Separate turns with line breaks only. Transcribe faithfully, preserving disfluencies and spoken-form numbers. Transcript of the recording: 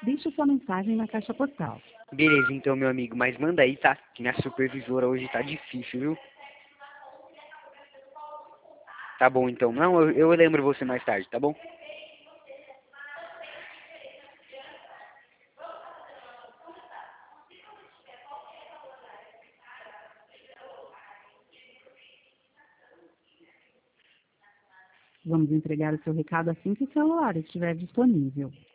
Deixe sua mensagem na caixa postal.
Beleza, então, meu amigo, mas manda aí, tá? Que minha supervisora hoje tá difícil, viu? Tá bom, então. Não, eu, eu lembro você mais tarde, tá bom?
Vamos entregar o seu recado assim que o celular estiver disponível.